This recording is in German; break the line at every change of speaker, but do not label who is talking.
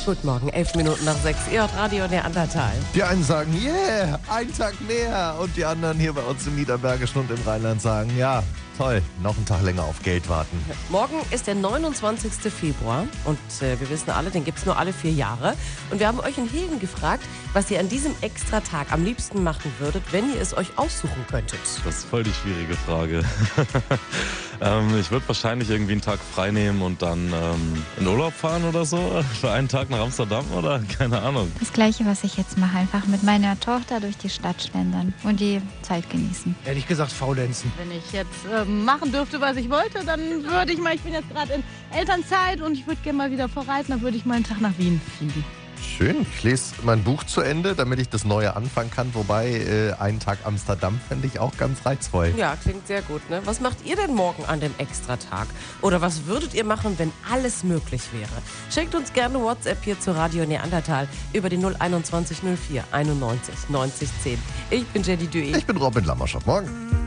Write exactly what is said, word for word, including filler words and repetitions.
Guten Morgen, elf Minuten nach sechs. Ihr hört Radio Neandertal.
Die einen sagen, yeah, ein Tag mehr. Und die anderen hier bei uns im Niederbergischen und im Rheinland sagen, ja, toll, noch einen Tag länger auf Geld warten.
Morgen ist der neunundzwanzigste Februar und äh, wir wissen alle, den gibt es nur alle vier Jahre. Und wir haben euch in Hilden gefragt, was ihr an diesem Extratag am liebsten machen würdet, wenn ihr es euch aussuchen könntet.
Das ist voll die schwierige Frage. ähm, ich würde wahrscheinlich irgendwie einen Tag frei nehmen und dann ähm, in Urlaub fahren oder so. Für einen Tag nach Amsterdam oder keine Ahnung.
Das Gleiche, was ich jetzt mache. Einfach mit meiner Tochter durch die Stadt schlendern und die Zeit genießen.
Ehrlich gesagt, faulenzen.
Wenn ich jetzt äh, machen dürfte, was ich wollte, dann würde ich mal, ich bin jetzt gerade in Elternzeit und ich würde gerne mal wieder verreisen, dann würde ich mal einen Tag nach Wien fliegen.
Schön, ich lese mein Buch zu Ende, damit ich das Neue anfangen kann. Wobei, äh, einen Tag Amsterdam fände ich auch ganz reizvoll.
Ja, klingt sehr gut, ne? Was macht ihr denn morgen an dem Extratag? Oder was würdet ihr machen, wenn alles möglich wäre? Schickt uns gerne WhatsApp hier zu Radio Neandertal über die null einundzwanzig null vier einundneunzig neunzig zehn. Ich bin Jenny Dué.
Ich bin Robin Lammerschott. Morgen.